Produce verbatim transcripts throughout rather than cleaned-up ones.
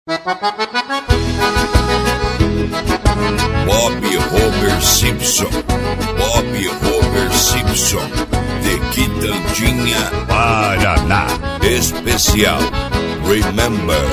Bob Homer Simpson, Bob Homer Simpson, de Quitandinha, Paraná. Especial Remember.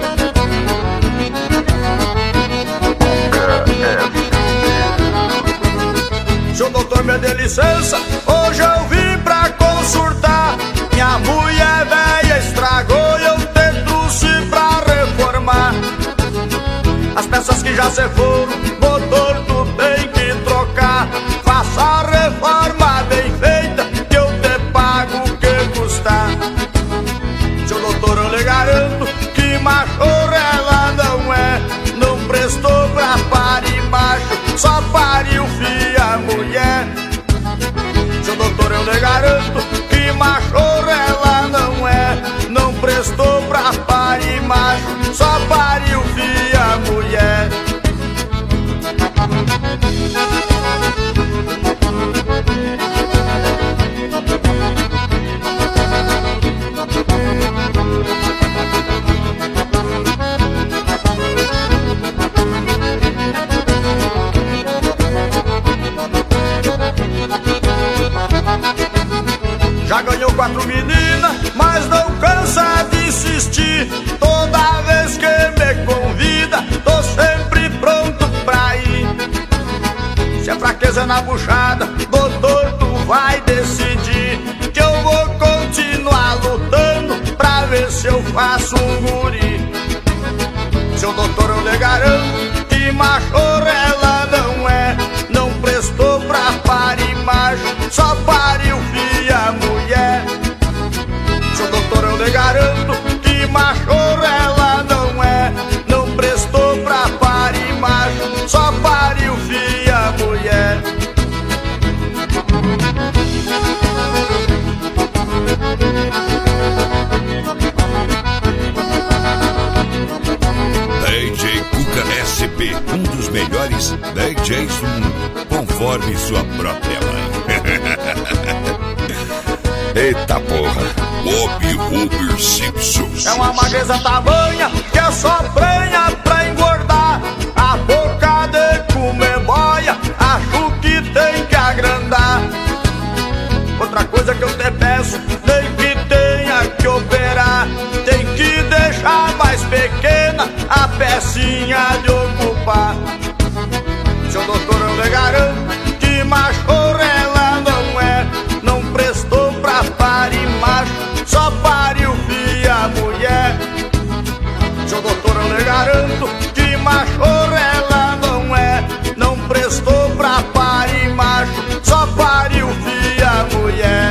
Seu doutor, me dê licença, hoje eu vim pra consultar. Minha mulher velha estragou e eu te trouxe pra reformar. As peças que já se foram, motor tu tem que trocar. Faça a reforma bem feita, que eu te pago o que custar. Seu doutor, eu lhe garanto que machorra ela não é. Não prestou pra parir macho, só pariu filha mulher. Seu doutor, eu lhe garanto que machorra ela não é. Não prestou pra parir macho, só pariu filha mulher. Já ganhou quatro meninas, mas não cansa de insistir. Toda vez que me convida, tô sempre pronto pra ir. Se é fraqueza na buchada, doutor, tu vai decidir. Que eu vou continuar lutando pra ver se eu faço um guri. Seu doutor, eu lhe garanto que machorra ela não é. Não prestou pra parir macho, só pariu filha mulher. Seu doutor, eu lhe garanto que machorra ela não é. Não prestou pra parir macho, só pariu filha mulher. D J Cuca S P, um dos melhores D Js do mundo, conforme sua própria mãe. Eita porra, Bob Homer Simpson. É uma magreza tamanha que é só prenha pra engordar. A boca de comer boia, acho que tem que agrandar. Outra coisa que eu te peço, nem que tenha que operar. Tem que deixar mais pequena a pecinha de ocupar. Seu doutor, eu lhe garanto que machorra ela não é. Não prestou pra parir macho, só pariu filha mulher. Seu doutor, eu lhe garanto que machorra ela não é. Não prestou pra parir macho, só pariu filha mulher.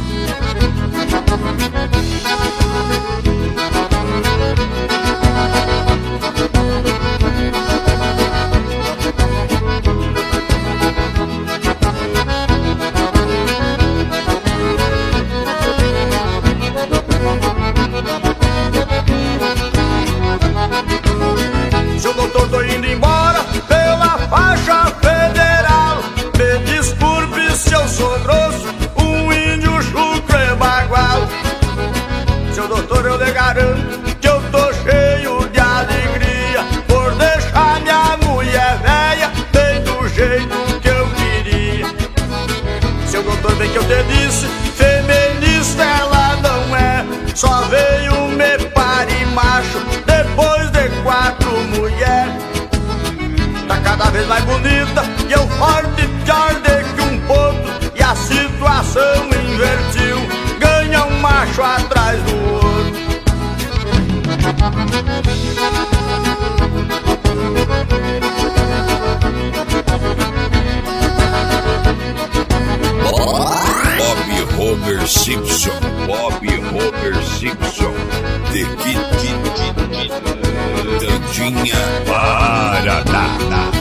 Seu doutor, tô indo embora pela faixa federal. Me desculpe se eu sou grosso, um índio chucro e bagual. Seu doutor, eu lhe garanto que eu tô cheio de alegria por deixar minha mulher velha bem do jeito que eu queria. Seu doutor, bem que eu te disse, feminista ela não é. Só veio me parir macho depois de quatro mulher. Tá cada vez mais bonita e eu forte pior de que um potro. E a situação invertiu, ganha um macho atrás do outro. Bob Homer Simpson, Bob Homer Simpson, de Quitandinha, Paraná.